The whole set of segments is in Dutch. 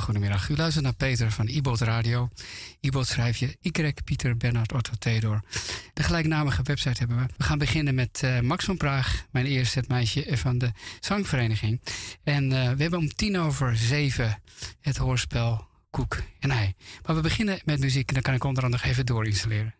goedemiddag. U luistert naar Peter van IBOT Radio. IBOT schrijf je Y, Pieter, Bernhard, Otto, Theodor. De gelijknamige website hebben we. We gaan beginnen met Max van Praag, mijn eerste het meisje van de zangvereniging. En we hebben om 7:10 het hoorspel Koek en Ei. Maar we beginnen met muziek en dan kan ik onder andere nog even doorinstalleren.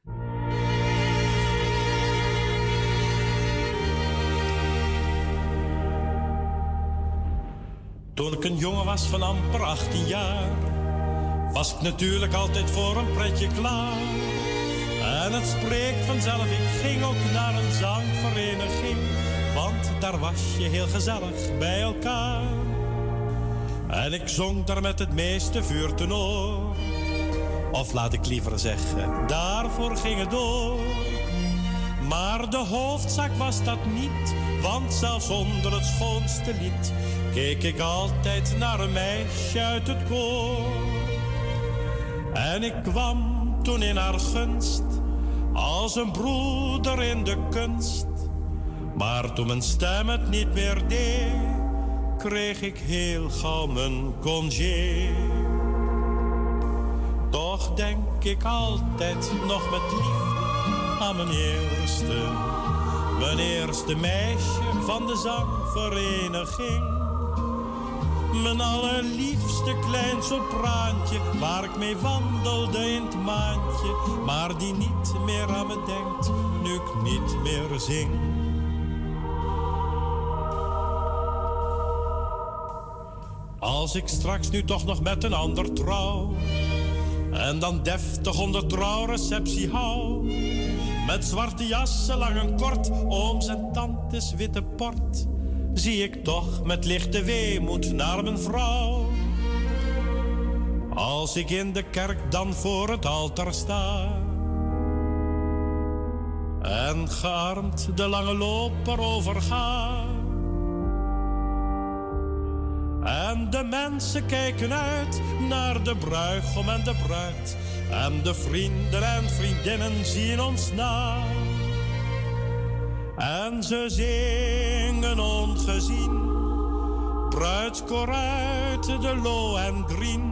Toen ik een jongen was van amper 18 jaar, was ik natuurlijk altijd voor een pretje klaar. En het spreekt vanzelf, ik ging ook naar een zangvereniging, want daar was je heel gezellig bij elkaar. En ik zong daar met het meeste vuurtenor, of laat ik liever zeggen, daarvoor ging het door. Maar de hoofdzaak was dat niet, want zelfs onder het schoonste lied keek ik altijd naar een meisje uit het koor. En ik kwam toen in haar gunst, als een broeder in de kunst. Maar toen mijn stem het niet meer deed, kreeg ik heel gauw mijn congé. Toch denk ik altijd nog met liefde aan mijn eerste meisje van de zangvereniging. Mijn allerliefste klein sopraantje, waar ik mee wandelde in het maandje, maar die niet meer aan me denkt, nu ik niet meer zing. Als ik straks nu toch nog met een ander trouw, en dan deftig onder trouwreceptie hou, met zwarte jassen, lang en kort, ooms en tantes witte port, zie ik toch met lichte weemoed naar mijn vrouw. Als ik in de kerk dan voor het altaar sta, en gearmd de lange loper overga, en de mensen kijken uit naar de bruigom en de bruid, en de vrienden en vriendinnen zien ons na. En ze zingen ongezien, bruidskoor uit de Lohengrin.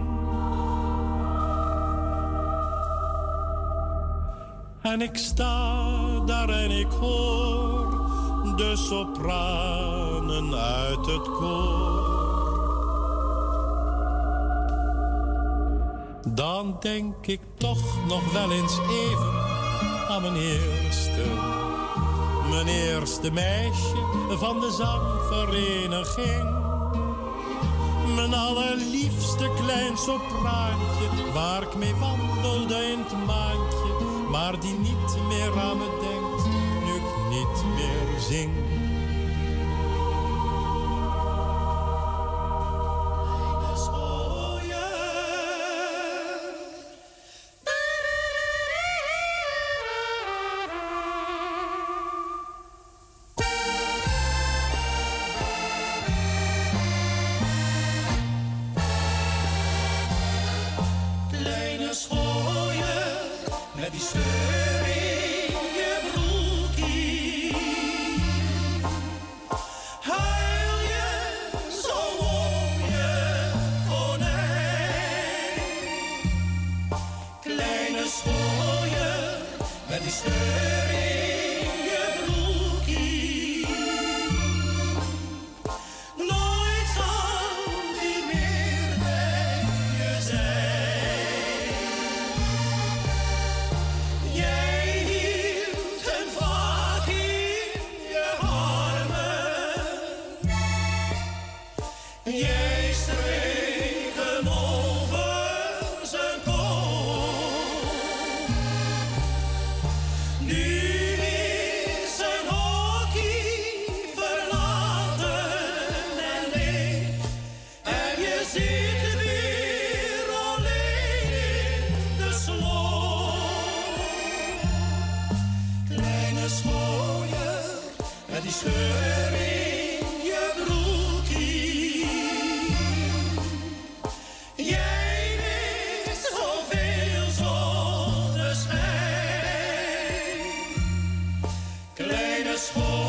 En ik sta daar en ik hoor de sopranen uit het koor. Dan denk ik toch nog wel eens even aan mijn eerste meisje van de zangvereniging. Mijn allerliefste klein sopraantje, waar ik mee wandelde in het maandje, maar die niet meer aan me denkt, nu ik niet meer zing.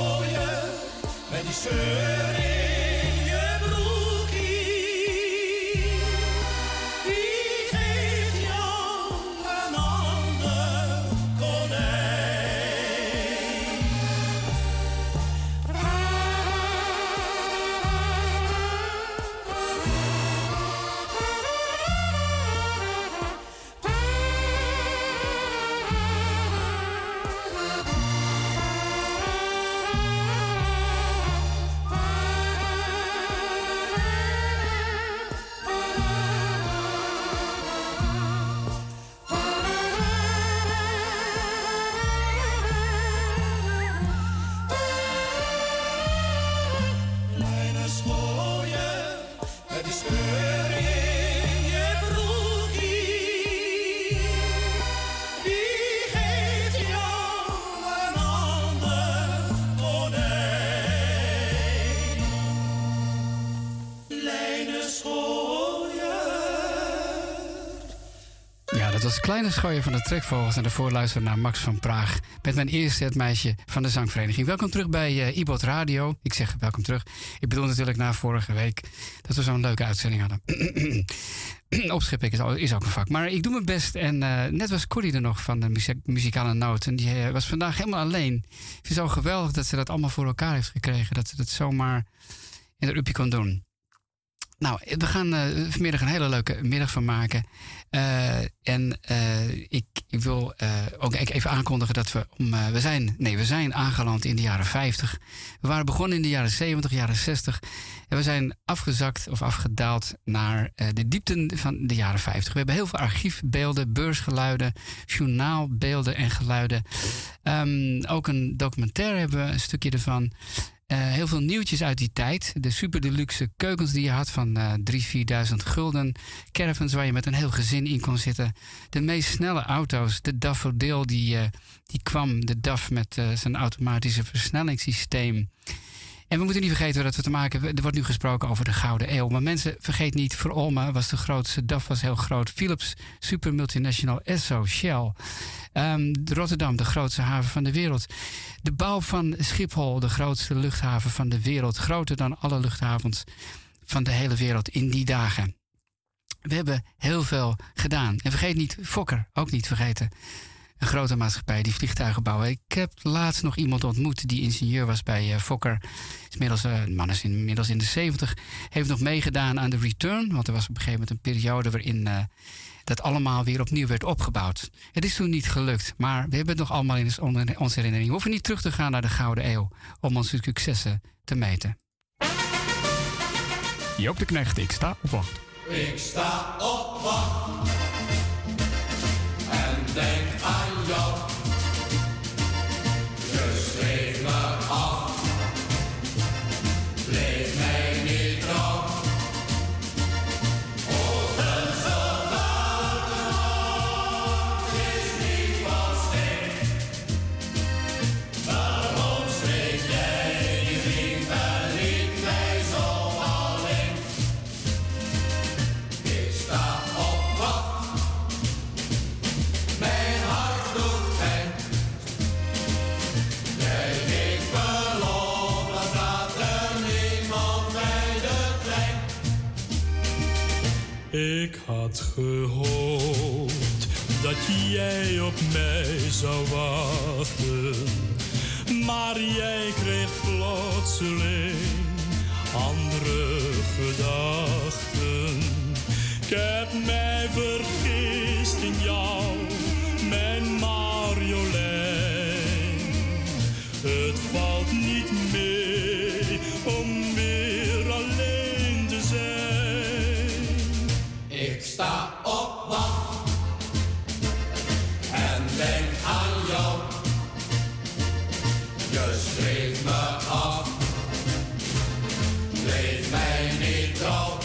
scheur in je broekie. Dat was Kleine Schooier van de Trekvogels en daarvoor luisteren naar Max van Praag met mijn eerste het meisje van de zangvereniging. Welkom terug bij Ibot Radio. Ik zeg welkom terug. Ik bedoel natuurlijk na vorige week dat we zo'n leuke uitzending hadden. Opschippen is ook een vak. Maar ik doe mijn best en net was Corrie er nog van de muzikale noten. Die was vandaag helemaal alleen. Ik vind het zo geweldig dat ze dat allemaal voor elkaar heeft gekregen. Dat ze dat zomaar in een upje kon doen. Nou, we gaan vanmiddag een hele leuke middag van maken. Ik wil ook even aankondigen dat we zijn aangeland in de jaren 50. We waren begonnen in de jaren 70, jaren 60. En we zijn afgezakt of afgedaald naar de diepten van de jaren 50. We hebben heel veel archiefbeelden, beursgeluiden, journaalbeelden en geluiden. Ook een documentaire hebben we, een stukje ervan. Heel veel nieuwtjes uit die tijd. De super deluxe keukens die je had van 3.000, 4.000 gulden. Caravans waar je met een heel gezin in kon zitten. De meest snelle auto's. De Daffodil die kwam. De DAF met zijn automatische versnellingssysteem. En we moeten niet vergeten dat we te maken hebben. Er wordt nu gesproken over de Gouden Eeuw. Maar mensen, vergeet niet, Verolme was de grootste. DAF was heel groot. Philips, Super Multinational, Esso, Shell. Rotterdam, de grootste haven van de wereld. De bouw van Schiphol, de grootste luchthaven van de wereld. Groter dan alle luchthavens van de hele wereld in die dagen. We hebben heel veel gedaan. En vergeet niet, Fokker, ook niet vergeten. Een grote maatschappij die vliegtuigen bouwen. Ik heb laatst nog iemand ontmoet die ingenieur was bij Fokker. De man is inmiddels in de 70. Heeft nog meegedaan aan de return. Want er was op een gegeven moment een periode waarin dat allemaal weer opnieuw werd opgebouwd. Het is toen niet gelukt. Maar we hebben het nog allemaal in onze herinnering. We hoeven niet terug te gaan naar de Gouden Eeuw om onze successen te meten. Joop de Knecht, ik sta op wacht. Ik sta op wacht. En denk aan jou. Je schreef me af. Bleef mij niet trouw. Oh, een soldatenhart is niet van steen. Waarom schreef jij die brief en liet mij zo alleen? Ik sta op wacht. Mijn hart doet pijn. Kijk, ik beloof, dan gaat er niemand bij de trein. Ik had gehoopt dat jij op mij zou wachten. Maar jij kreeg plotseling andere gedachten. Ik heb mij vergist in jou, mijn Marjolein. Het valt niet mee om weer alleen te zijn. Ik sta op wacht en denk aan jou. Je schreef me af, bleef mij niet trouw.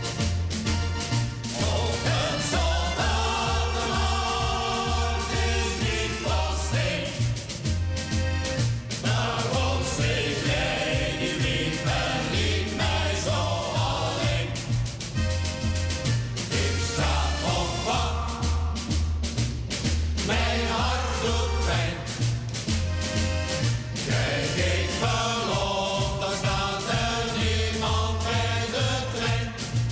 Oh, een soldatenhart is niet van steen. Waarom schreef jij die brief en liet mij zo alleen? Ik sta op wacht, mijn hart doet pijn. Kijk, ik beloof, dan staat er niemand bij de trein.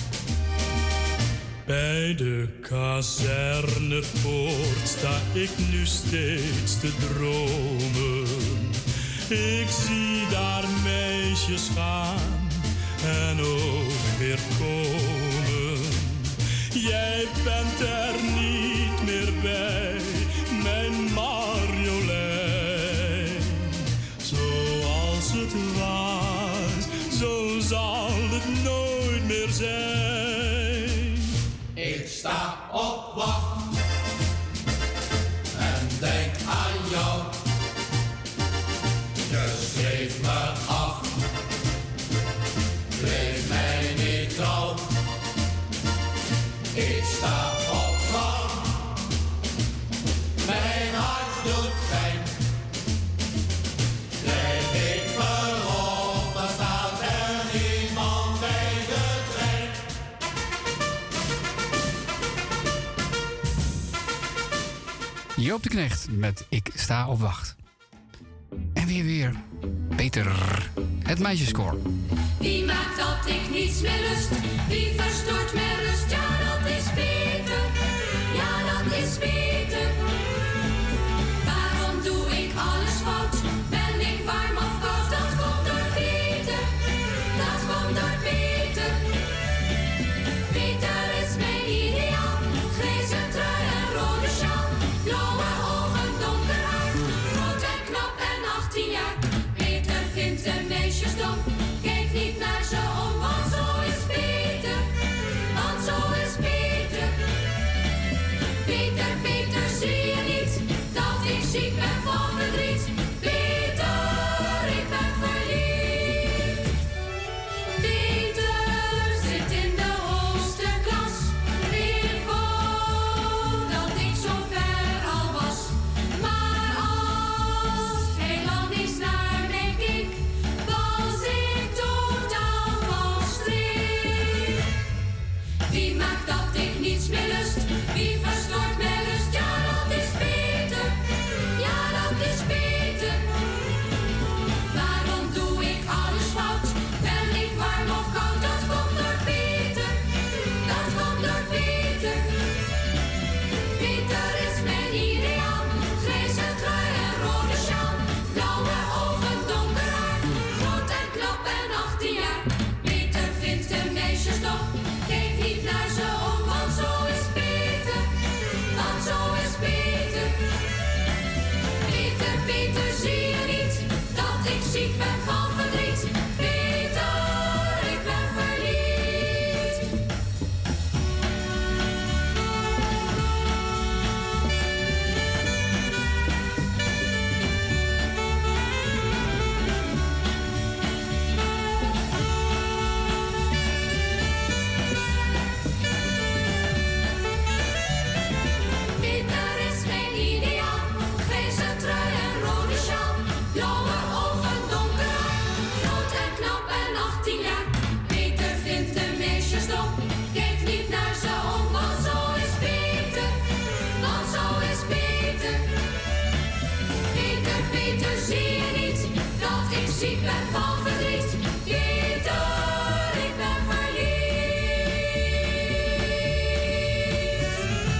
Bij de kazernepoort sta ik nu steeds te dromen. Ik zie daar meisjes gaan en ook weer komen. Jij bent er niet meer bij, mijn Marjolein. Zoals het was, zo zal het nooit meer zijn. Ik sta op wacht en denk aan jou. Je schreef me af, bleef mij niet trouw. Ik sta op wacht, mijn hart doet pijn. Blijf ik verlof, dan staat er niemand bij de trein. Joop de Knecht met Ik sta op wacht. En weer Peter, het meisjeskoor. Wie maakt dat ik niets meer lust? Wie verstoort mijn rust? Ja, dat is Peter. Ja, dat is Peter. Waarom doe ik alles fout? Ben ik warm of koud? Dat komt door Peter. Dat komt door Peter. Peter is mijn ideaal. Grijze trui en rode sjaal. Blauwe ogen, donker haar. Groot en knap en 18 jaar. Peter vindt de meisjes dom. Kijk niet naar ze om, want zo is Peter. Want zo is Peter. Peter, Peter, zie je niet dat ik ziek ben van verdriet? Peter, ik ben verliefd. Peter zit in de hoogste klas. Ik wou dat ik zo ver al was. Maar als hij lang eens naar mij keek, was ik totaal van streek. Wie maakt dat ik niets meer lust? Wie verstoort mijn rust? Ja, dat is Peter. Ja, dat is Peter. Waarom doe ik alles fout? Ben ik warm of koud? Dat komt door Peter. Dat komt door Peter. Peter is mijn ideaal. Grijze trui en rode sjaal. Blauwe ogen, donker haar. Groot en knap en 18 jaar. Peter vindt de meisjes dom. Kijk niet naar ze om, want zo is Peter. Want zo is Peter. Peter, Peter, zie je niet dat ik ziek ben van verdriet? Peter, ik ben verliefd. Peter is mijn ideaal. Grijze trui en rode sjaal. Blauwe ogen, donker haar. Groot en knap en 18 jaar. Peter vindt de meisjes dom. Kijk niet naar ze om, want zo is Peter. Want zo is Peter. Peter, Peter, zie je niet dat ik ziek ben van verdriet? Peter, ik ben verliefd.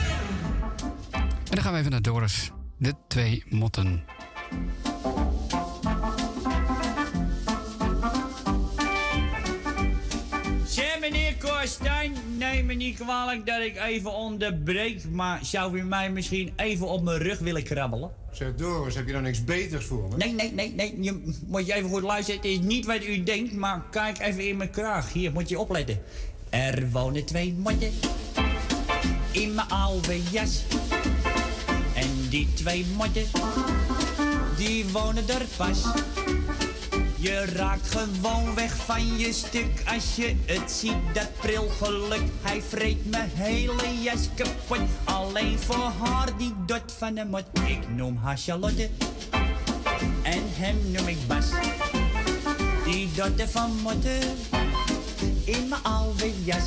En dan gaan we even naar Doris. De twee motten. Zeg meneer Korstijn, neem me niet kwalijk dat ik even onderbreek, maar zou u mij misschien even op mijn rug willen krabbelen? Zeg Doris, heb je nou niks beters voor me? Nee, moet je even goed luisteren. Het is niet wat u denkt, maar kijk even in mijn kraag. Hier, moet je opletten. Er wonen twee motten in mijn oude jas. En die twee motten, die wonen er pas. Je raakt gewoon weg van je stuk als je het ziet, dat prilgeluk. Hij vreet mijn hele jas kapot, alleen voor haar die dot van de mot. Ik noem haar Charlotte en hem noem ik Bas. Die dotte van motten in mijn oude jas.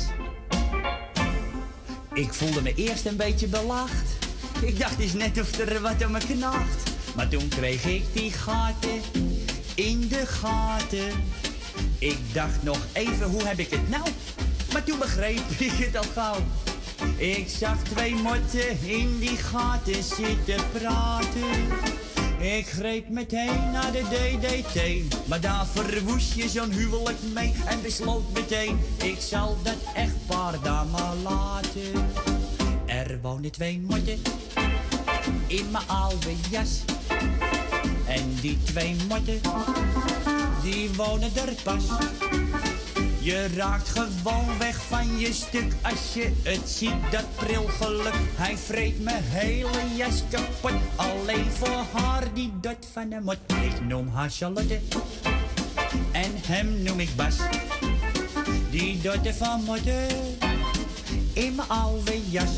Ik voelde me eerst een beetje belacht. Ik dacht eens net of er wat aan me knaagt. Maar toen kreeg ik die gaten in de gaten. Ik dacht nog even, hoe heb ik het nou? Maar toen begreep ik het al gauw. Ik zag twee motten in die gaten zitten praten. Ik greep meteen naar de DDT, maar daar verwoest je zo'n huwelijk mee. En besloot meteen, ik zal dat echtpaar daar maar laten. Er wonen twee motten in mijn oude jas. En die twee motten, die wonen er pas. Je raakt gewoon weg van je stuk als je het ziet, dat prilgeluk. Hij vreet mijn hele jas kapot, alleen voor haar die dot van de mot. Ik noem haar Charlotte en hem noem ik Bas. Die dotte van motten in mijn oude jas.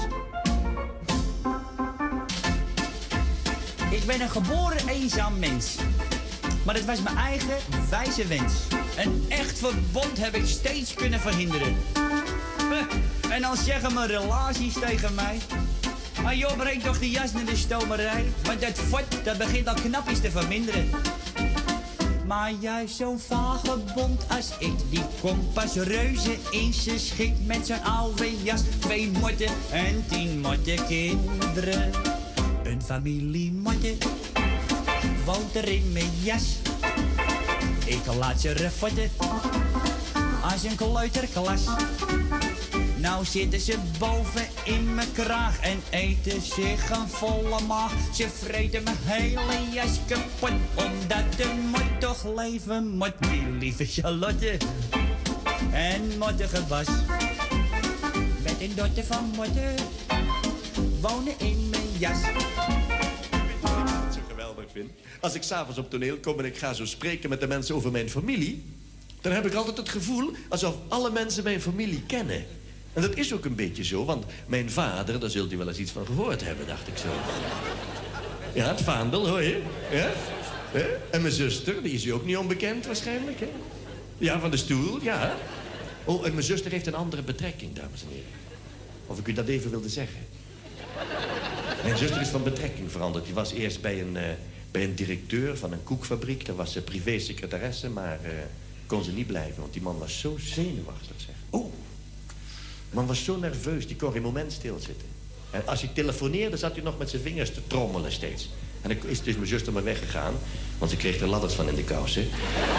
Ik ben een geboren eenzaam mens. Maar het was mijn eigen wijze wens. Een echt verbond heb ik steeds kunnen verhinderen. En dan zeggen mijn relaties tegen mij: Maar joh, breng toch de jas naar de stomerij. Want dat fort, dat begint al knapjes te verminderen. Maar juist zo'n vagebond als ik, die komt pas reuze in zijn schik. Met zo'n oude jas, 2 motten en 10 mottenkinderen. Een familie motten woont er in mijn jas. Ik laat ze refotten als een kleuterklas. Nou zitten ze boven in mijn kraag en eten zich een volle maag. Ze vreten mijn hele jas kapot, omdat de mot toch leven moet. Die lieve Charlotte en mottige Bas, met een dotter van motten, wonen in mijn jas. Wat ik zo geweldig vind? Als ik s'avonds op toneel kom en ik ga zo spreken met de mensen over mijn familie, dan heb ik altijd het gevoel alsof alle mensen mijn familie kennen. En dat is ook een beetje zo, want mijn vader, daar zult u wel eens iets van gehoord hebben, dacht ik zo. Ja, het vaandel, hoor je? Ja? En mijn zuster, die is u ook niet onbekend waarschijnlijk, hè? Ja, van de stoel, ja. Oh, en mijn zuster heeft een andere betrekking, dames en heren. Of ik u dat even wilde zeggen. Mijn zuster is van betrekking veranderd. Die was eerst bij een directeur van een koekfabriek. Daar was ze privé-secretaresse, maar kon ze niet blijven. Want die man was zo zenuwachtig, zeg. Oh, de man was zo nerveus, die kon geen moment stilzitten. En als hij telefoneerde, zat hij nog met zijn vingers te trommelen steeds. En dan is dus mijn zuster maar weggegaan, want ze kreeg er ladders van in de kousen.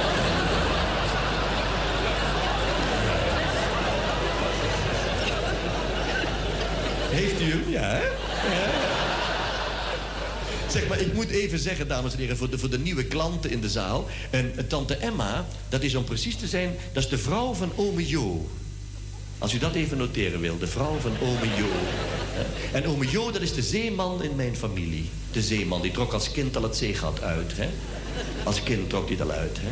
Heeft u hem? Ja, hè? Ja. Zeg maar, ik moet even zeggen, dames en heren, voor de nieuwe klanten in de zaal. En tante Emma, dat is om precies te zijn, dat is de vrouw van ome Jo. Als u dat even noteren wil, de vrouw van ome Jo. En ome Jo, dat is de zeeman in mijn familie. De zeeman, die trok als kind al het zeegat uit, hè? Als kind trok hij het al uit, hè?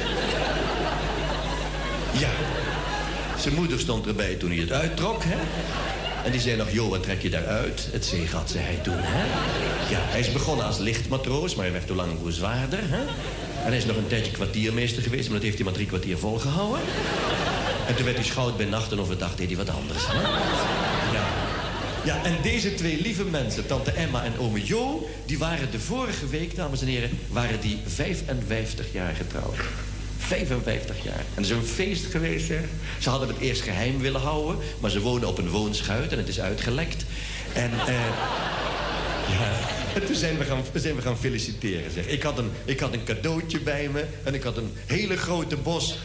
Ja. Zijn moeder stond erbij toen hij het uittrok, hè? En die zei nog, Jo, wat trek je daaruit? Het zeegat, zei hij toen, hè? Ja, hij is begonnen als lichtmatroos, maar hij werd hoe langer hoe zwaarder, hè? En hij is nog een tijdje kwartiermeester geweest, maar dat heeft hij maar 3 kwartier volgehouden. En toen werd hij schout bij nacht en overdag deed hij wat anders, hè? Ja. Ja, en deze 2 lieve mensen, tante Emma en ome Jo, die waren de vorige week, dames en heren, waren die 55 jaar getrouwd. 55 jaar. En dat is een feest geweest, zeg. Ze hadden het eerst geheim willen houden, maar ze wonen op een woonschuit en het is uitgelekt. En, ja, en toen zijn we gaan feliciteren, zeg. Ik had een cadeautje bij me en ik had een hele grote bos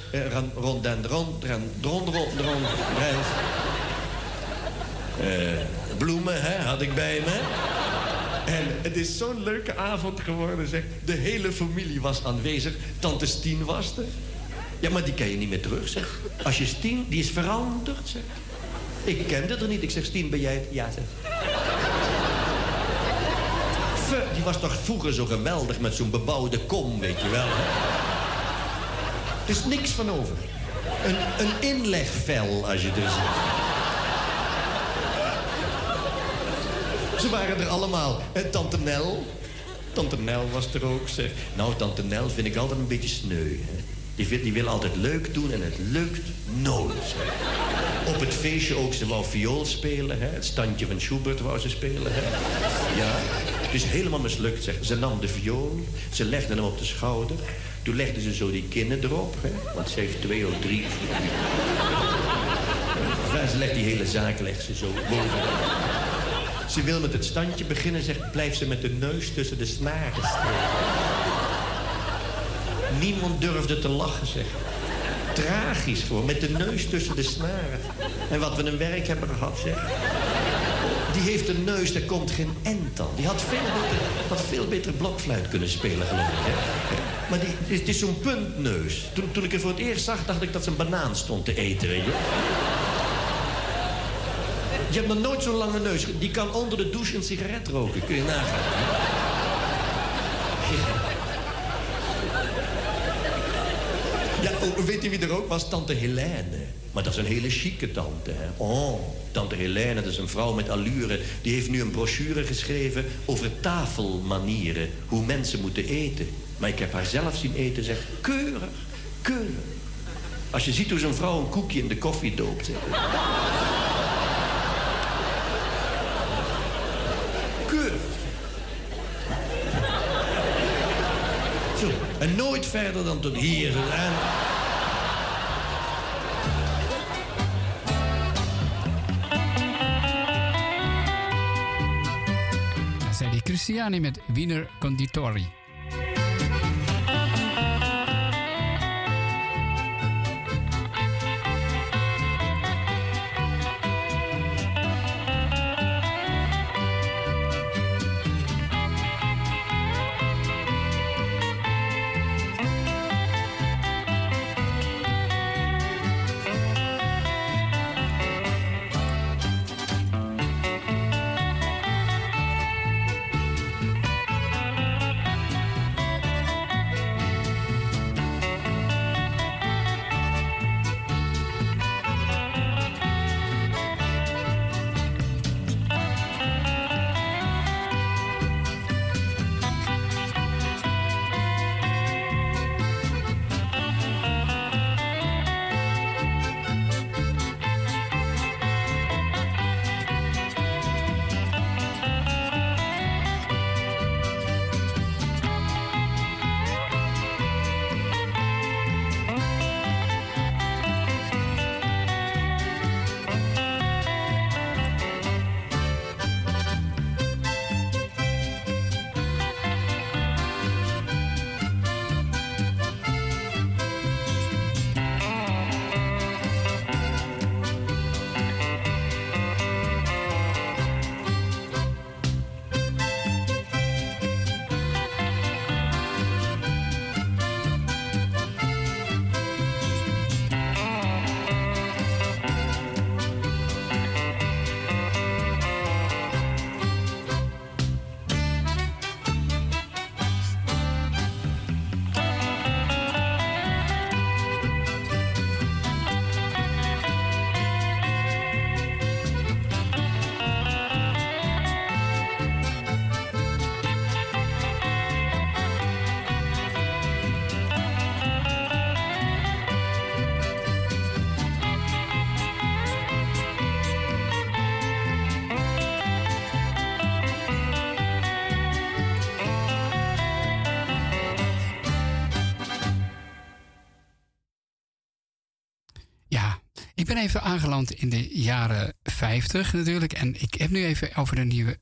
bloemen, hè, had ik bij me. En het is zo'n leuke avond geworden, zeg. De hele familie was aanwezig. Tante Stien was er. Ja, maar die ken je niet meer terug, zeg. Als je Stien, die is veranderd, zeg. Ik kende er niet. Ik zeg, Stien, ben jij het? Ja, zeg. Die was toch vroeger zo geweldig met zo'n bebouwde kom, weet je wel, hè? Er is niks van over. Een inlegvel, als je er ziet. Ze waren er allemaal. En tante Nel. Tante Nel was er ook, zeg. Nou, tante Nel vind ik altijd een beetje sneu, hè. Die wil altijd leuk doen en het lukt nooit, zeg. Op het feestje ook, ze wou viool spelen, hè. Het standje van Schubert wou ze spelen, hè. Ja, het is helemaal mislukt, zeg. Ze nam de viool, ze legde hem op de schouder. Toen legde ze zo die kinnen erop, hè. Want ze heeft 2 of 3. Enfin, ze legt die hele zaak legt ze zo boven. Ze wil met het standje beginnen, zegt, blijf ze met de neus tussen de snaren steken. Niemand durfde te lachen, zeg. Tragisch gewoon, met de neus tussen de snaren. En wat we een werk hebben gehad, zeg. Die heeft een neus, daar komt geen end aan. Die had veel beter blokfluit kunnen spelen, geloof ik, hè. Maar het is zo'n puntneus. Toen ik er voor het eerst zag, dacht ik dat ze een banaan stond te eten, weet je. Je hebt nog nooit zo'n lange neus. Die kan onder de douche een sigaret roken. Kun je nagaan. Ja, oh, weet je wie er ook was? Tante Helene. Maar dat is een hele chique tante, hè. Oh, tante Helene, dat is een vrouw met allure. Die heeft nu een brochure geschreven over tafelmanieren. Hoe mensen moeten eten. Maar ik heb haar zelf zien eten, zeg. Keurig, keurig. Als je ziet hoe zo'n vrouw een koekje in de koffie doopt, zeg. En nooit verder dan tot hier. En... Dan zei die Cristiani met Wiener Conditori. Ik ben even aangeland in de jaren 50 natuurlijk. En ik heb nu even over de nieuwe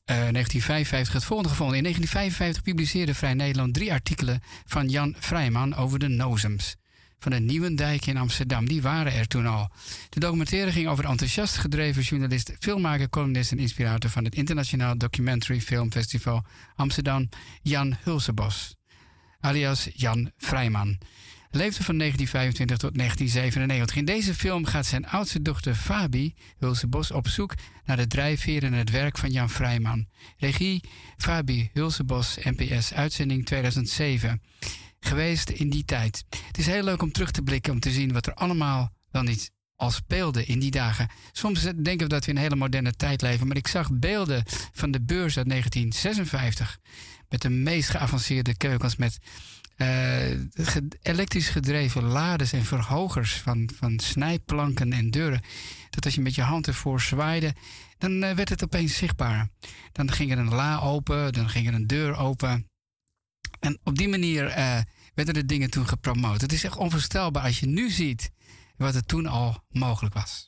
1955 het volgende gevonden. In 1955 publiceerde Vrij Nederland 3 artikelen van Jan Vrijman over de nozems van de Nieuwendijk in Amsterdam. Die waren er toen al. De documentaire ging over enthousiast gedreven journalist, filmmaker, columnist en inspirator van het Internationaal Documentary Film Festival Amsterdam, Jan Hulsebos, alias Jan Vrijman. Leefde van 1925 tot 1997. In deze film gaat zijn oudste dochter Fabi Hulsebos op zoek naar de drijfveer en het werk van Jan Vrijman. Regie Fabi Hulsebos, NPS, uitzending 2007. Geweest in die tijd. Het is heel leuk om terug te blikken, om te zien wat er allemaal wel niet al speelde in die dagen. Soms denken we dat we in een hele moderne tijd leven, maar ik zag beelden van de beurs uit 1956 met de meest geavanceerde keukens met elektrisch gedreven lades en verhogers van snijplanken en deuren. Dat als je met je hand ervoor zwaaide, dan werd het opeens zichtbaar. Dan ging er een la open, dan ging er een deur open. En op die manier werden de dingen toen gepromoot. Het is echt onvoorstelbaar als je nu ziet wat er toen al mogelijk was.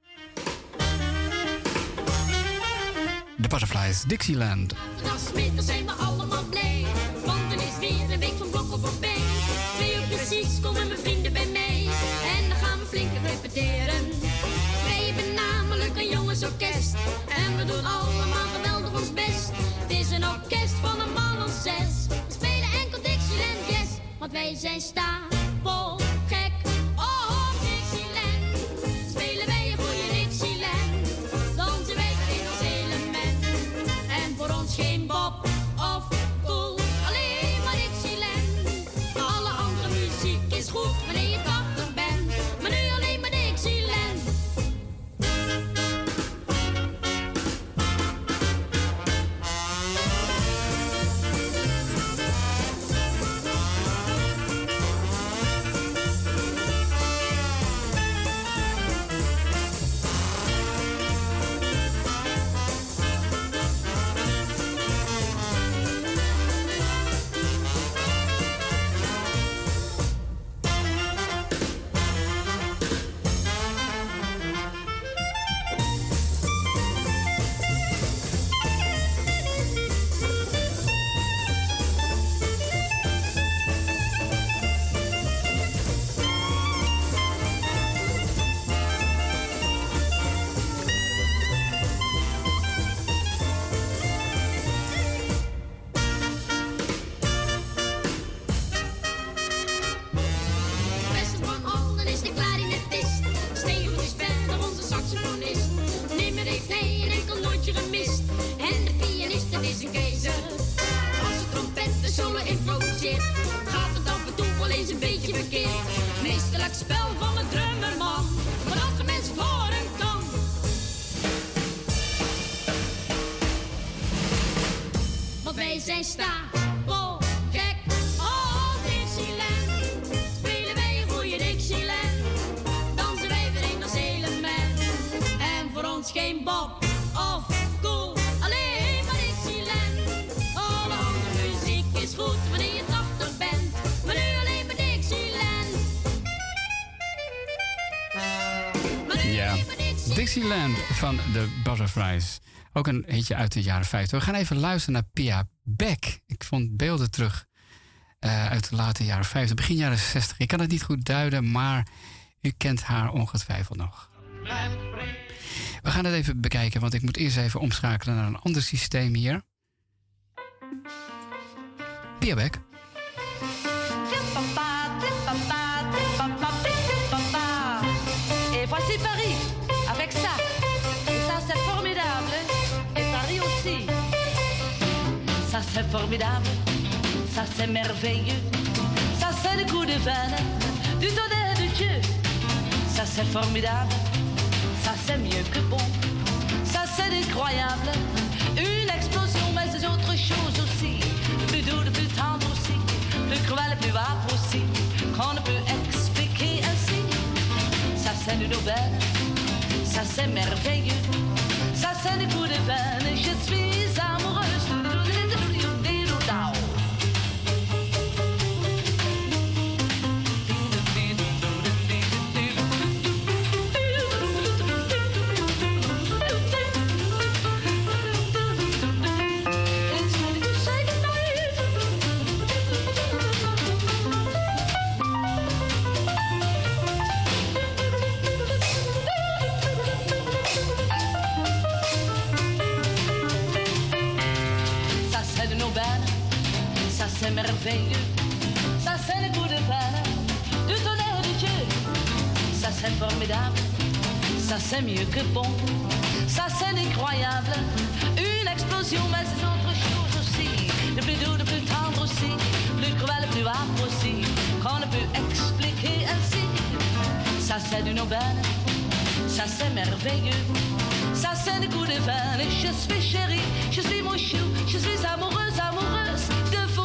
De Butterflies, Dixieland. Dan zijn we allemaal blij, want er is weer een week van blokken voorbij. 2 uur precies komen mijn vrienden bij mij en dan gaan we flink repeteren. Wij hebben namelijk een jongensorkest en we doen allemaal geweldig ons best. Het is een orkest van een man of 6. We spelen enkel Dixieland, yes, want wij zijn stapel gek. Oh, Dixieland, spelen wij een goede Dixieland, dansen wij in ons element. En voor ons geen Bob of Cool, alleen maar Dixieland. Alle andere muziek is goed wanneer je 80 bent, maar nu alleen maar Dixieland. zijn stapel gek. Oh, Dixieland, spelen wij een goeie Dixieland. Dansen wij verenigd als element. En voor ons geen bob of cool, alleen maar Dixieland. Alle andere muziek is goed wanneer je 80 bent, maar nu alleen maar Dixieland. Ja, Dixieland van de Butterflies. Ook een hitje uit de jaren 50. We gaan even luisteren naar Pia Beck. Ik vond beelden terug uit de late jaren 50, begin jaren 60. Ik kan het niet goed duiden, maar u kent haar ongetwijfeld nog. We gaan het even bekijken, want ik moet eerst even omschakelen naar een ander systeem hier. Pia Beck. Et voici Paris, avec ça. Et ça, c'est formidable. Et Paris aussi. Ça, c'est formidable. Ça, c'est merveilleux. Ça, c'est le coup de veine du tonnerre de Dieu. Ça, c'est formidable. Ça, c'est mieux que bon. Ça, c'est incroyable. Une explosion, mais c'est autre chose aussi. Le plus doux, le plus tendre aussi. Le plus cruel, le plus âpre aussi. Qu'on ne peut expliquer ainsi. Ça c'est une nouvelle, ça c'est merveilleux, ça c'est le coup de veine, je suis amoureuse. Ça c'est merveilleux, ça c'est le goût de veine du tonnerre de Dieu. Ça c'est formidable, ça c'est mieux que bon, ça c'est incroyable. Une explosion, mais c'est autre chose aussi. Le plus doux, le plus tendre aussi, le plus cruel, le plus âpre aussi, qu'on ne peut expliquer ainsi. Ça c'est du Nobel, ça c'est merveilleux, ça c'est le goût de veine. Je suis chérie, je suis mon chou, je suis amoureuse, amoureuse de vous.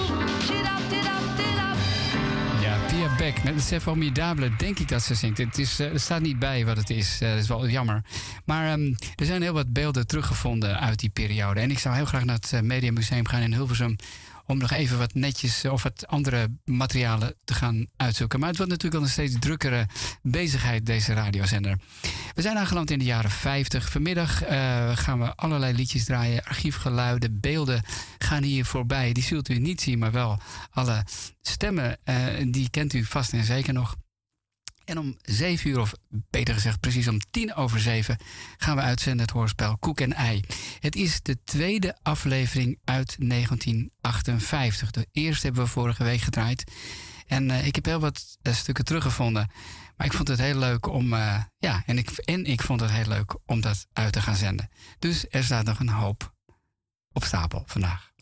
Ja, Pia Beck met het formidabele, denk ik dat ze zingt. Er staat niet bij wat het is, dat is wel jammer. Maar er zijn heel wat beelden teruggevonden uit die periode. En ik zou heel graag naar het Media Museum gaan in Hilversum om nog even wat netjes of wat andere materialen te gaan uitzoeken. Maar het wordt natuurlijk al een steeds drukkere bezigheid, deze radiozender. We zijn aangeland in de jaren 50. Vanmiddag gaan we allerlei liedjes draaien. Archiefgeluiden, beelden gaan hier voorbij. Die zult u niet zien, maar wel alle stemmen. Die kent u vast en zeker nog. En om 7 uur, of beter gezegd precies om 7:10, gaan we uitzenden het hoorspel Koek en Ei. Het is de tweede aflevering uit 1958. De eerste hebben we vorige week gedraaid. En ik heb heel wat stukken teruggevonden. Maar ik vond het heel leuk om... ik vond het heel leuk om dat uit te gaan zenden. Dus er staat nog een hoop op stapel vandaag.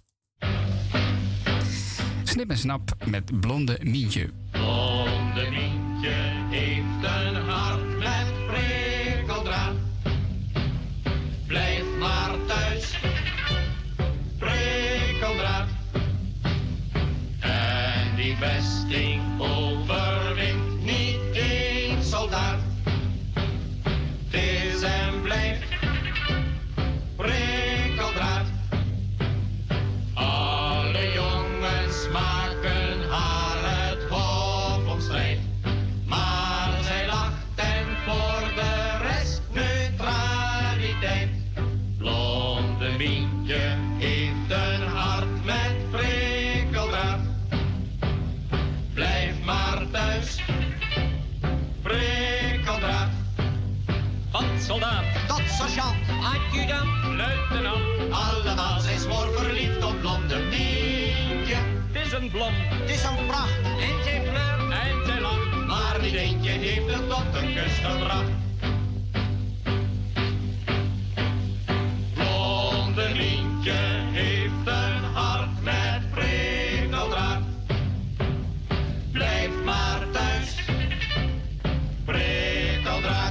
Snip en Snap met Blonde Mientje. Blonde Mientje heeft een hart met prikkeldraad. Blijf maar thuis, prikkeldraad. En die vesting overwint niet één soldaat. Het is en blijft prikkeldraad. Alle jongens maken haar het hof om strijd. Maar zij lacht en voor de rest neutraliteit. Blonde Mientje heeft een hart met prikkeldraad. Blijf maar thuis, prikkeldraad. Van soldaat tot sergeant, adjudant, luitenant. Allemaal zijn smoor verliefd op Blonde Mientje. Het is een blom, het is een pracht. En zij flirt en zij lacht. Maar niet eentje heeft het tot een kus gebracht. Blonde Mientje heeft een hart met prikkeldraad. Blijf maar thuis, prikkeldraad.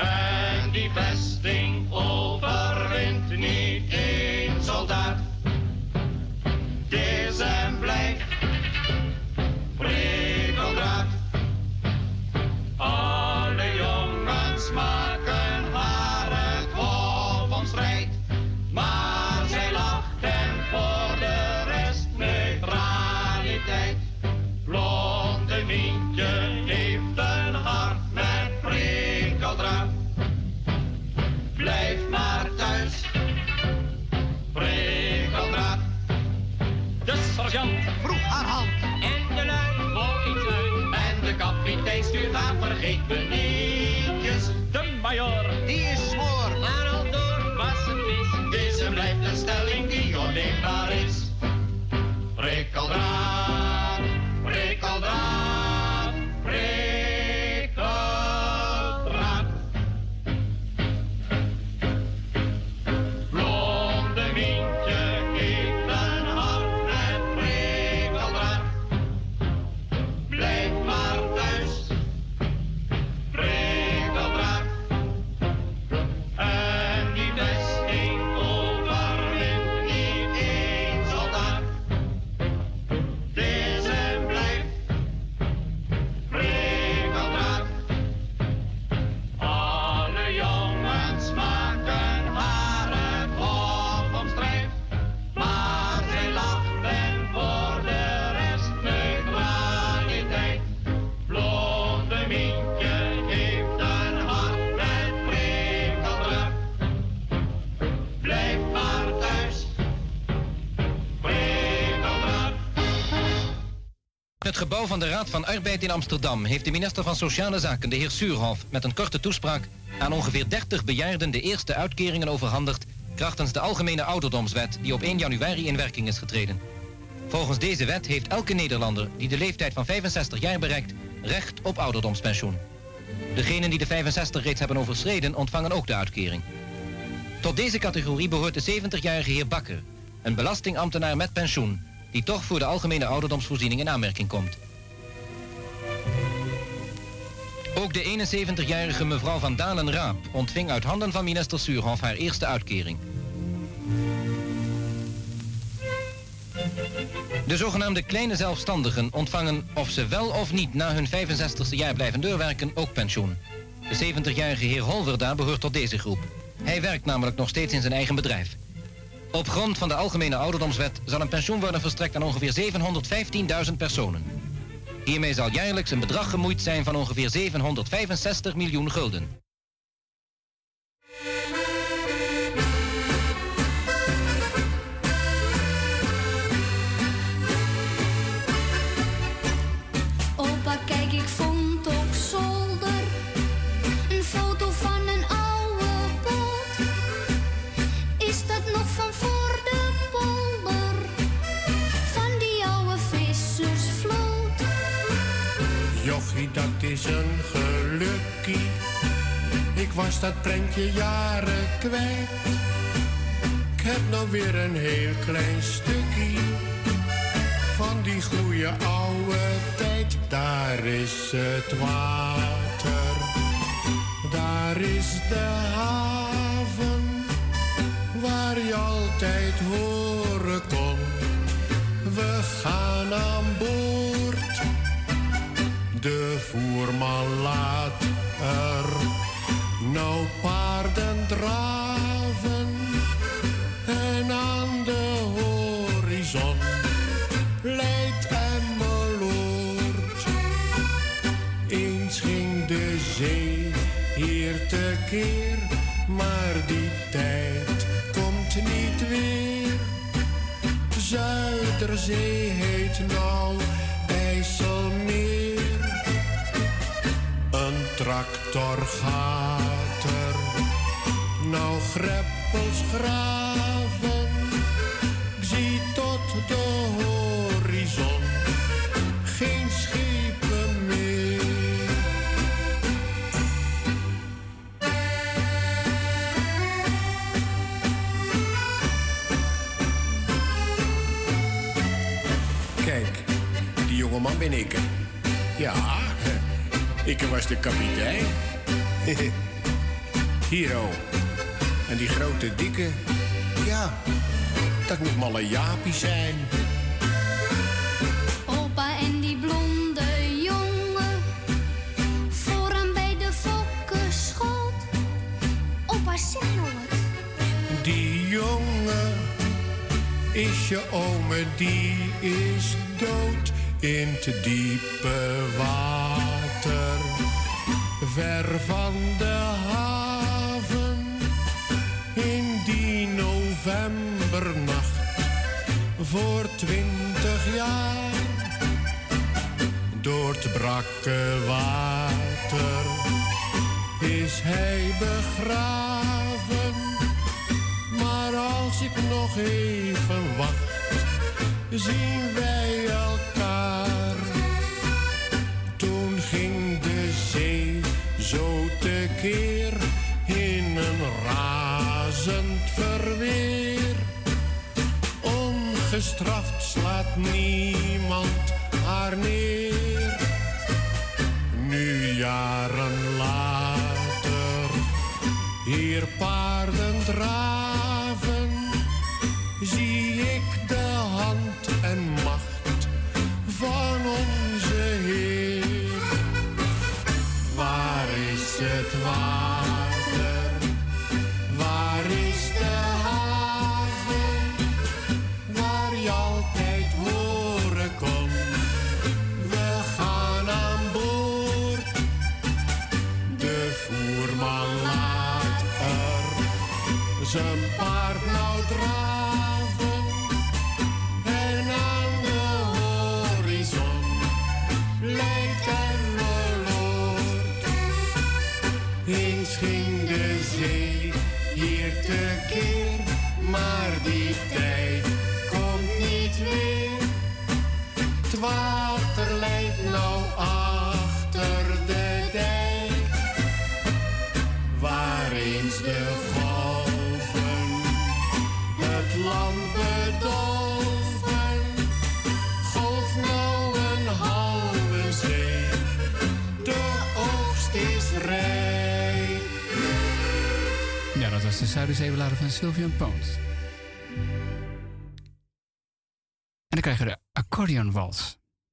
En die vesting overwint niet één soldaat. sergeant vroeg haar hand. En de lui wou iets uit. En de kapitein stuurt haar, vergeet me nietjes. De major, die is smoor. Maar al door was het mis. Deze blijft een stelling die onneembaar is. Prikkeldraad, prikkeldraad, prikkeldraad. Blonde Mientje heeft een hart met prikkeldraad. Blijf maar thuis, prikkeldraad. En die vesting overwint niet één soldaat. Het is en blijft prikkeldraad. Alle jongens maken haar het hof om strijd. Maar zij lachten voor de rest neutraliteit. Blonde Mientje heeft een hart met prikkeldraad. Blijf maar thuis, prikkeldraad. In het gebouw van de Raad van Arbeid in Amsterdam heeft de minister van Sociale Zaken, de heer Suurhof, met een korte toespraak aan ongeveer 30 bejaarden de eerste uitkeringen overhandigd krachtens de Algemene Ouderdomswet die op 1 januari in werking is getreden. Volgens deze wet heeft elke Nederlander die de leeftijd van 65 jaar bereikt recht op ouderdomspensioen. Degenen die de 65 reeds hebben overschreden ontvangen ook de uitkering. Tot deze categorie behoort de 70-jarige heer Bakker, een belastingambtenaar met pensioen, die toch voor de algemene ouderdomsvoorziening in aanmerking komt. Ook de 71-jarige mevrouw van Dalen-Raap ontving uit handen van minister Suurhof haar eerste uitkering. De zogenaamde kleine zelfstandigen ontvangen, of ze wel of niet na hun 65ste jaar blijven doorwerken, ook pensioen. De 70-jarige heer Holverda behoort tot deze groep. Hij werkt namelijk nog steeds in zijn eigen bedrijf. Op grond van de Algemene Ouderdomswet zal een pensioen worden verstrekt aan ongeveer 715.000 personen. Hiermee zal jaarlijks een bedrag gemoeid zijn van ongeveer 765 miljoen gulden. Opa, kijk, ik vond op zolder een foto van een oude boot. Is dat nog van voor de polder? Van die oude vissersvloot? Jochie, dat is een gelukkie. Ik was dat prentje jaren kwijt. Ik heb nou weer een heel klein stukje van die goeie oude tijd. Daar is het water, daar is de haven, waar je altijd horen kon. We gaan aan boord, de voerman laat er nou paarden draven. En aan de horizon leidt Emmeloord. Eens ging de zee hier tekeer, maar die tijd komt niet weer. Zuiderzee heet nou IJsselmeer. Een tractor gaat er nou greppels graven. Ik zie tot de horizon geen schepen meer. Kijk, die jongeman ben ik. Ja, ik was de kapitein. Hier, oh. En die grote dikke, ja, dat moet malle Jaapie zijn. Opa en die blonde jongen, vooraan bij de fokkenschot. Opa, zeg nou wat. Die jongen is je ome, die is dood in te diepe water. Ver van de haven, in die novembernacht, voor 20 jaar. Door het brakke water is hij begraven. Maar als ik nog even wacht, zien wij elkaar. Toen ging de zee zo tekeer in een razend verweer. Ongestraft slaat niemand haar neer. Nu jaren later, hier paarden draven, zie ik de hand en macht van onze Heer. Waar is het water? Waar is de haven? Waar je altijd horen kon. We gaan aan boord. De voerman laat er zijn paard nou draven. En aan de horizon lijkt Emmeloord. Eens ging de zee hier tekeer, maar die tijd komt niet weer. Het water leidt nou achter de dijk, waar eens de golven het land bedolven. Golf nou een halve zee, de oogst is rijp. Ja, dat was de Zuiderzeebeladen van Sylvian Poont. En dan krijgen we de accordeonwals.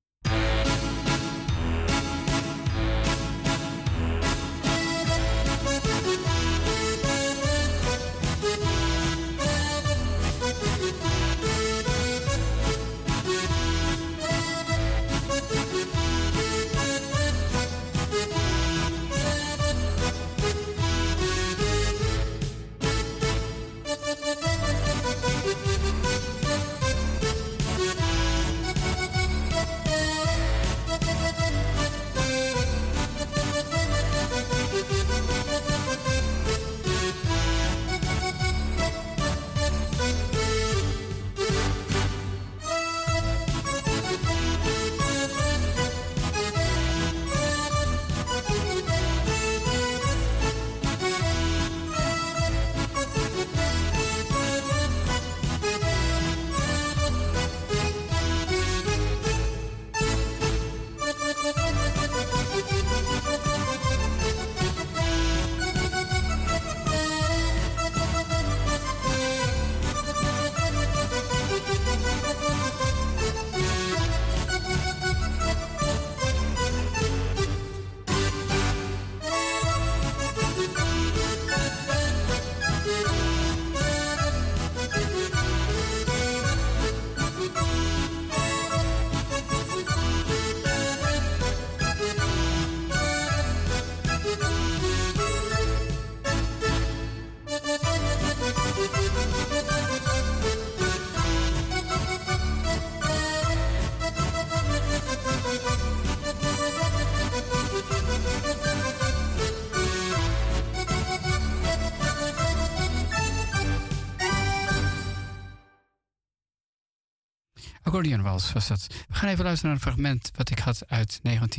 Accordeonwals was dat. We gaan even luisteren naar een fragment wat ik had uit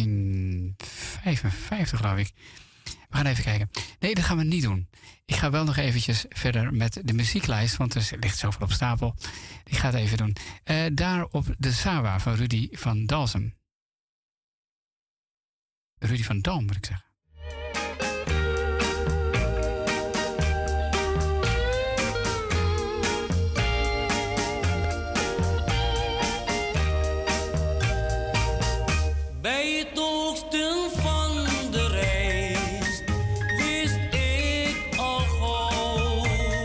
1955, geloof ik. We gaan even kijken. Nee, dat gaan we niet doen. Ik ga wel nog eventjes verder met de muzieklijst, want er ligt zoveel op stapel. Ik ga het even doen. Daar op de Sawa van Rudy van Dalsem. Rudy van Dam, moet ik zeggen. Bij het oogsten van de rijst wist ik al gauw,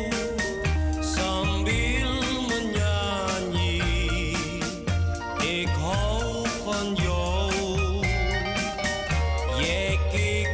Sambil Menyanyi, ik hou van jou. Jij keek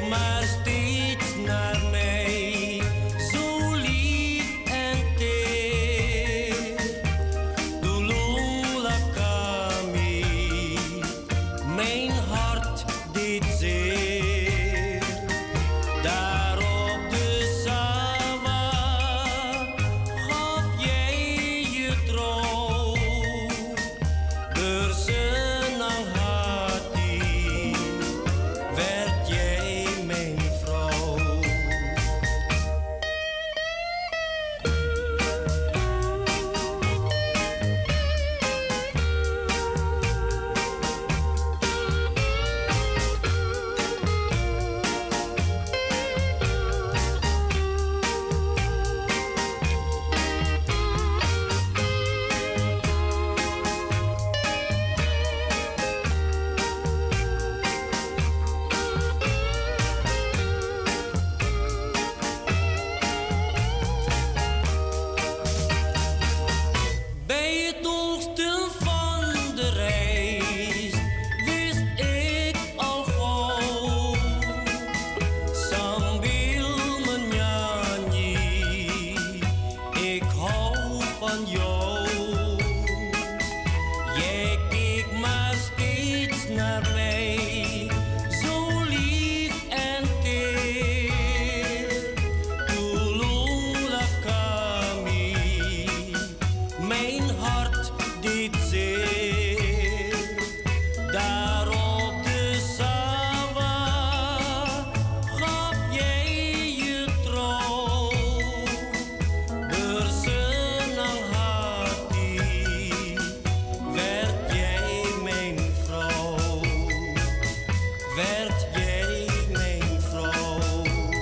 van jou. Jij keek maar steeds naar mij, zo lief en teer. Tulung lakami, mijn hart deed zeer. Daar op de Sava gaf jij je trouw. Bersenang hati, werd jij mijn vrouw. Werd jij mijn vrouw.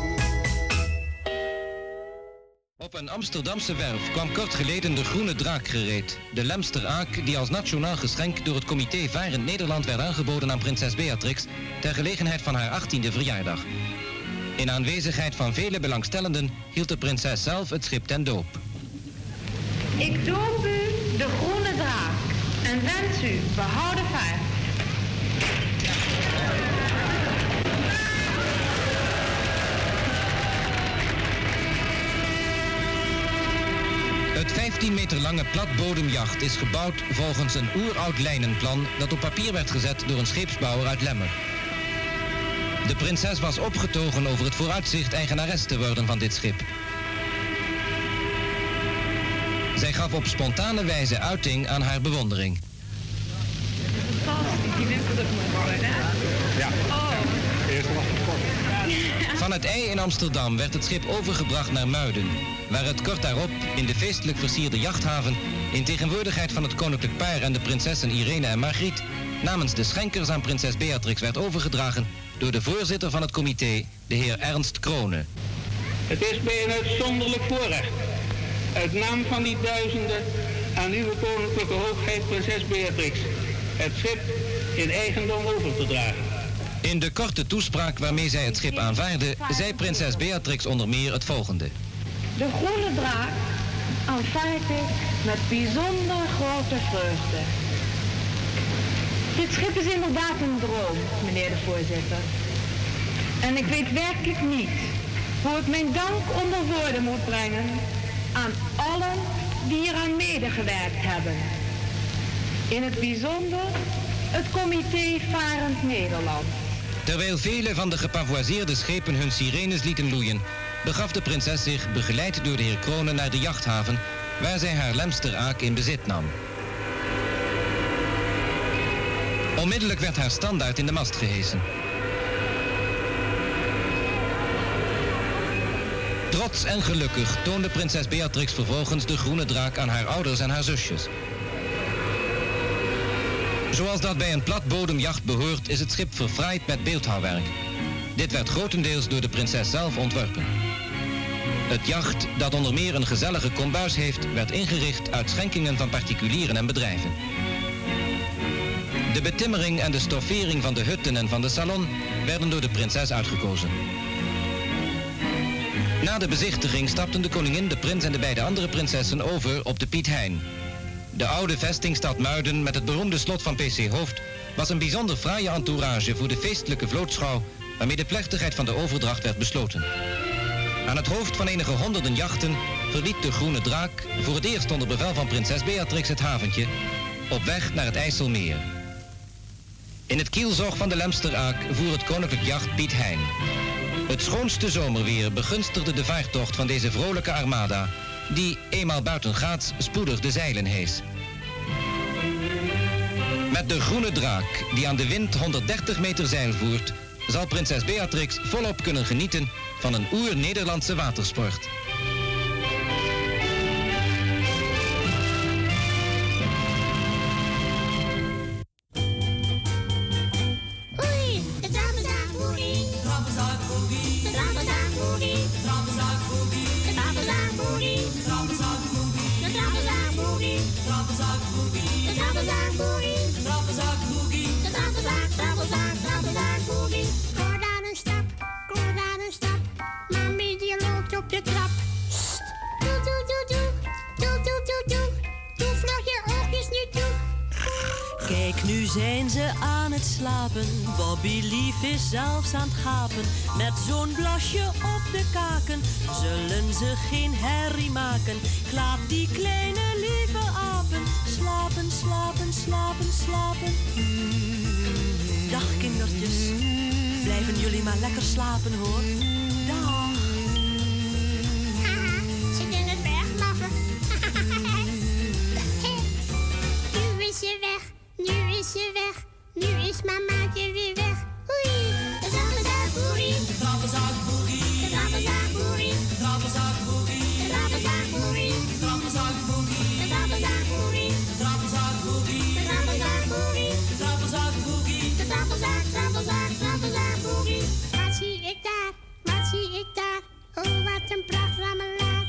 Op een Amsterdamse werf kwam kort geleden de Groene Draak gereed. De Lemster Aak die als nationaal geschenk door het comité Varend Nederland werd aangeboden aan prinses Beatrix ter gelegenheid van haar 18e verjaardag. In aanwezigheid van vele belangstellenden hield de prinses zelf het schip ten doop. Ik doop u de Groene Draak en wens u behouden vaart. Het 15 meter lange platbodemjacht is gebouwd volgens een oeroud lijnenplan dat op papier werd gezet door een scheepsbouwer uit Lemmer. De prinses was opgetogen over het vooruitzicht eigenares te worden van dit schip. Zij gaf op spontane wijze uiting aan haar bewondering. Die wimpelt ook nog wel, hè? Ja. Oh. Eerst was het kort. Van het IJ in Amsterdam werd het schip overgebracht naar Muiden, waar het kort daarop in de feestelijk versierde jachthaven in tegenwoordigheid van het koninklijk paar en de prinsessen Irene en Margriet namens de schenkers aan prinses Beatrix werd overgedragen door de voorzitter van het comité, de heer Ernst Krone. Het is mij een uitzonderlijk voorrecht uit naam van die duizenden aan uw koninklijke hoogheid prinses Beatrix het schip in eigendom over te dragen. In de korte toespraak waarmee zij het schip aanvaarde, zei prinses Beatrix onder meer het volgende. De Groene Draak aanvaard ik met bijzonder grote vreugde. Dit schip is inderdaad een droom, meneer de voorzitter. En ik weet werkelijk niet hoe ik mijn dank onder woorden moet brengen aan allen die hieraan medegewerkt hebben. In het bijzonder het comité Varend Nederland. Terwijl vele van de gepavoiseerde schepen hun sirenes lieten loeien, begaf de prinses zich, begeleid door de heer Krone, naar de jachthaven, waar zij haar Lemster Aak in bezit nam. Onmiddellijk werd haar standaard in de mast gehesen. Trots en gelukkig toonde prinses Beatrix vervolgens de Groene Draak aan haar ouders en haar zusjes. Zoals dat bij een platbodemjacht behoort, is het schip verfraaid met beeldhouwwerk. Dit werd grotendeels door de prinses zelf ontworpen. Het jacht, dat onder meer een gezellige kombuis heeft, werd ingericht uit schenkingen van particulieren en bedrijven. De betimmering en de stoffering van de hutten en van de salon werden door de prinses uitgekozen. Na de bezichtiging stapten de koningin, de prins en de beide andere prinsessen over op de Piet Hein. De oude vestingstad Muiden met het beroemde slot van P.C. Hoofd was een bijzonder fraaie entourage voor de feestelijke vlootschouw waarmee de plechtigheid van de overdracht werd besloten. Aan het hoofd van enige honderden jachten verliet de Groene Draak voor het eerst onder bevel van prinses Beatrix het haventje op weg naar het IJsselmeer. In het kielzog van de Lemster Aak voer het koninklijk jacht Piet Hein. Het schoonste zomerweer begunstigde de vaartocht van deze vrolijke armada, die, eenmaal buitengaats, spoedig de zeilen hees. Met de Groene Draak, die aan de wind 130 meter zeil voert, zal prinses Beatrix volop kunnen genieten van een oer-Nederlandse watersport. Nu zijn ze aan het slapen, Bobby Lief is zelfs aan het gapen. Met zo'n blasje op de kaken zullen ze geen herrie maken. Klaap die kleine slapen, slapen, slapen, slapen. Dag kindertjes, blijven jullie maar lekker slapen hoor. Dag. Ze doen het weg, laffen. Nu is ze weg, nu is ze weg. Nu is mamaatje weer weg. Oei, de trappelzakboerie. De trappelzakboerie. De trappelzakboerie. De trappelzakboerie. De trappelzakboerie. De trappelzakboerie. De trappelzakboerie. De trappelzakboerie. De trappelzakboerie. De trappelzakboerie. De trappelzakboerie. Wat zie ik daar? Wat zie ik daar? Oh, wat een pracht rammelaar.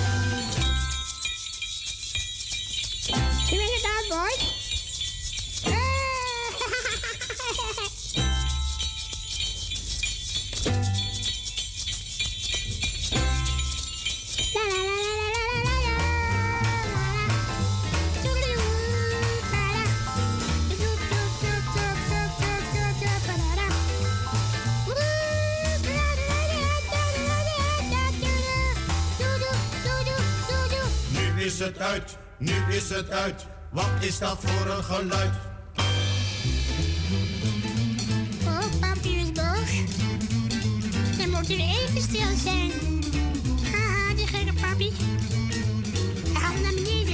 Hoe is het uit, boys? Nu is het uit, nu is het uit. Wat is dat voor een geluid? Oh, papi is boos. Dan moet u even stil zijn. Haha, die gekke papi. Hij gaat naar beneden.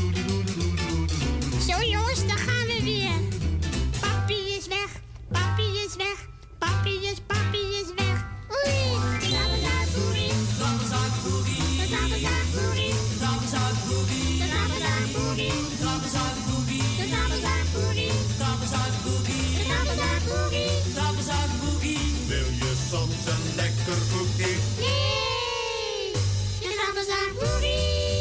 Zo jongens, daar gaan we weer. Papi is weg, papi is weg. Papi is weg. Oei, de trappelzakboerie. De trappelzakboerie. De trappelzakboerie. De trappelzakboerie. De trappelzakboerie. De trappelzakboerie. De trappelzakboerie. De trappelzakboerie. De trappelzakboerie. De trappelzakboerie. Wil je soms een lekker koekje? Nee, de trappelzakboerie.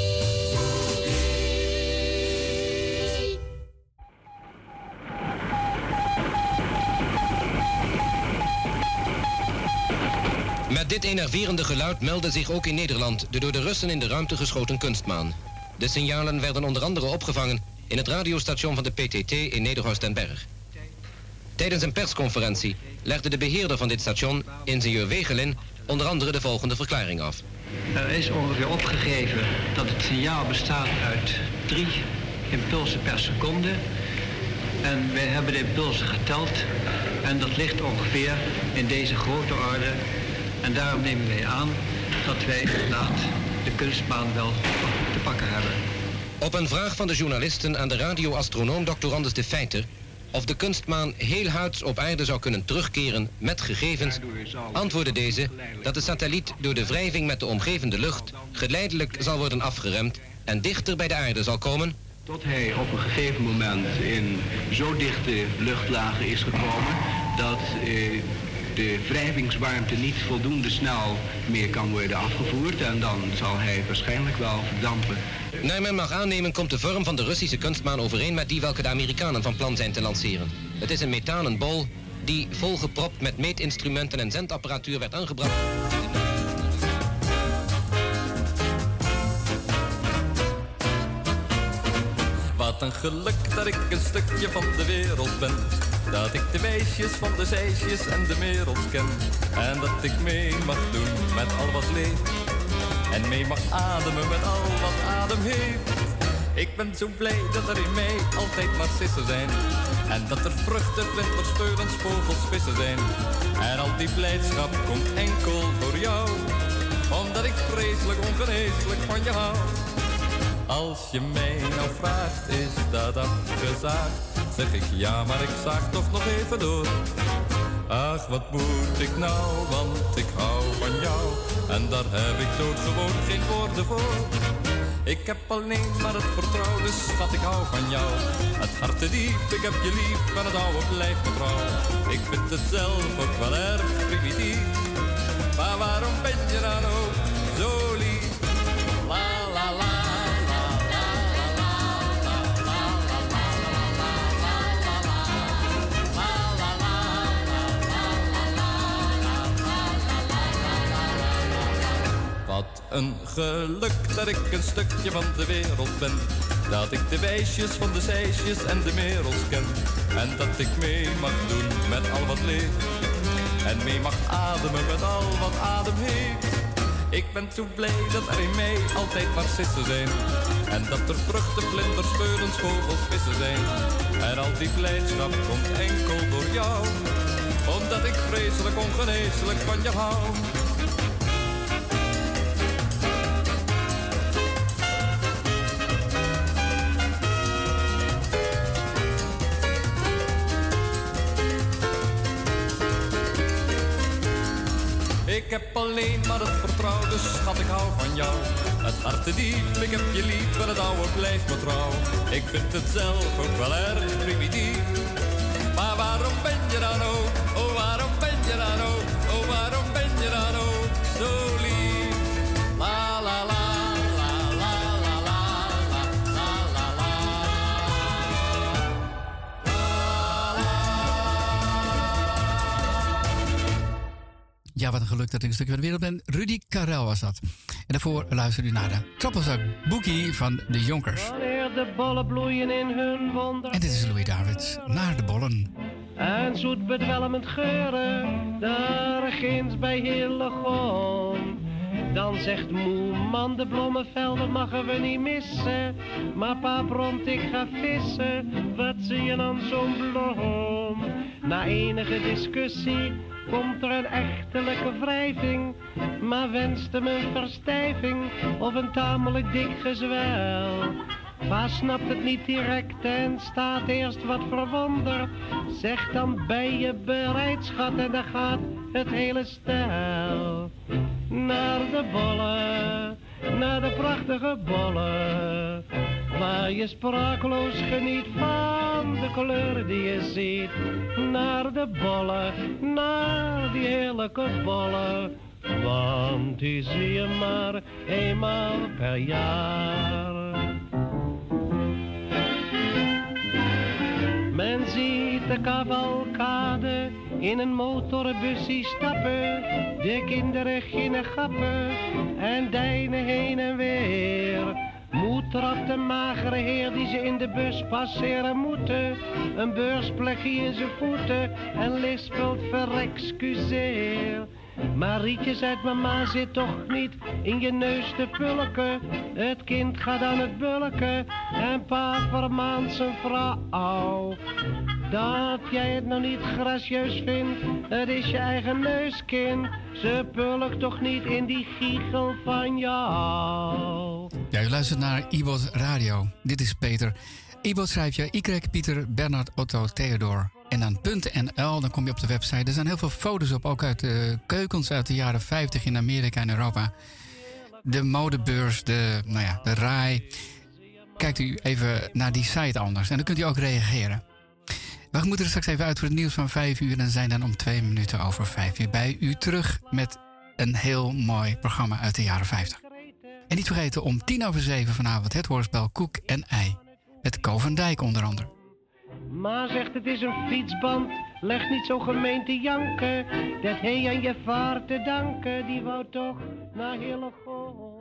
Met dit enerverende geluid meldde zich ook in Nederland de door de Russen in de ruimte geschoten kunstmaan. De signalen werden onder andere opgevangen in het radiostation van de PTT in Nederhorst den Berg. Tijdens een persconferentie legde de beheerder van dit station, ingenieur Wegelin, onder andere de volgende verklaring af. Er is ongeveer opgegeven dat het signaal bestaat uit 3 impulsen per seconde. En wij hebben de impulsen geteld en dat ligt ongeveer in deze grote orde. En daarom nemen wij aan dat wij inderdaad de kunstmaan wel te pakken hebben. Op een vraag van de journalisten aan de radioastronoom Dr. Anders de Feiter of de kunstmaan heel huids op aarde zou kunnen terugkeren met gegevens, antwoordde deze dat de satelliet door de wrijving met de omgevende lucht geleidelijk zal worden afgeremd en dichter bij de aarde zal komen. Tot hij op een gegeven moment in zo dichte luchtlagen is gekomen dat de wrijvingswarmte niet voldoende snel meer kan worden afgevoerd en dan zal hij waarschijnlijk wel verdampen. Naar men mag aannemen komt de vorm van de Russische kunstmaan overeen met die welke de Amerikanen van plan zijn te lanceren. Het is een metalen bol die volgepropt met meetinstrumenten en zendapparatuur werd aangebracht. Wat een geluk dat ik een stukje van de wereld ben. Dat ik de meisjes van de zeisjes en de merels ken. En dat ik mee mag doen met al wat leeft. En mee mag ademen met al wat adem heeft. Ik ben zo blij dat er in mij altijd narcissen zijn. En dat er vruchten, vlinders, speulens, vogels, vissen zijn. En al die blijdschap komt enkel voor jou. Omdat ik vreselijk ongeneeslijk van je hou. Als je mij nou vraagt, is dat afgezaagd? Zeg ik ja, maar ik zaag toch nog even door. Ach, wat moet ik nou, want ik hou van jou. En daar heb ik doodgewoon geen woorden voor. Ik heb alleen maar het vertrouwen, schat, ik hou van jou. Het hart te diep, ik heb je lief en het oude blijft me trouw. Ik vind het zelf ook wel erg primitief. Maar waarom ben je dan ook zo lief? La la la. Wat een geluk dat ik een stukje van de wereld ben. Dat ik de wijsjes van de zeisjes en de merels ken. En dat ik mee mag doen met al wat leeft. En mee mag ademen met al wat adem heeft. Ik ben zo blij dat er in mij altijd narcissen zijn. En dat er vruchten, vlinders, veulens, vogels, vissen zijn. En al die blijdschap komt enkel door jou. Omdat ik vreselijk ongeneeslijk van je hou. Ik heb alleen maar het vertrouwde, schat, ik hou van jou. Het hartedief, ik heb je lief en het oude blijft me trouw. Ik vind het zelf ook wel erg primitief. Maar waarom ben je dan ook, oh waarom ben je dan ook, oh waarom ben je dan ook zo lief? La la la la la la la la la la la. Ja, wat een geluk dat ik een stukje van de wereld ben. Rudy Karel was dat. En daarvoor luisterde u naar de Trappelzak Boogie van de Jonkers. Wanneer de bollen bloeien in hun wonder. En dit is Louis Davids, Naar de Bollen. En zoet bedwelmend geuren, daar ginds bij Hillegom. Dan zegt moe man, de bloemenvelden mogen we niet missen. Maar pa bromt, ik ga vissen, wat zie je dan zo'n bloem? Na enige discussie komt er een echtelijke wrijving. Maar wenste me een verstijving of een tamelijk dik gezwel. Pa snapt het niet direct en staat eerst wat verwonderd. Zeg dan ben je bereid, schat, en dan gaat het hele stel. Naar de bollen, naar de prachtige bollen. Waar je sprakeloos geniet van de kleuren die je ziet. Naar de bollen, naar die heerlijke bollen. Want die zie je maar eenmaal per jaar. Men ziet de cavalcade in een motorbusje stappen. De kinderen ginnen gappen en deinen heen en weer. Moe trapt de magere heer die ze in de bus passeren moeten. Een beursplekje in zijn voeten en lispelt verexcuseer. Marietje zegt, mama zit toch niet in je neus te pulken. Het kind gaat aan het bulken en pa vermaant zijn vrouw. Dat jij het nog niet gracieus vindt, het is je eigen neuskind. Ze pulkt toch niet in die giegel van jou. Ja, u luistert naar Ibot Radio. Dit is Peter. Ibot schrijf je Y, Pieter, Bernard, Otto, Theodor. En dan .nl, dan kom je op de website. Er zijn heel veel foto's op, ook uit de keukens uit de jaren 50 in Amerika en Europa. De modebeurs, de RAI. Kijkt u even naar die site anders en dan kunt u ook reageren. We moeten er straks even uit voor het nieuws van 5 uur... en zijn dan om 2 minuten over 5 uur bij u terug... met een heel mooi programma uit de jaren 50. En niet vergeten om 7:10 vanavond het hoorspel Koek en Ei. Met Ko van Dijk onder andere. Ma zegt het is een fietsband, leg niet zo gemeen te janken. Dat hij aan je vaart te danken, die wou toch naar Hillegom.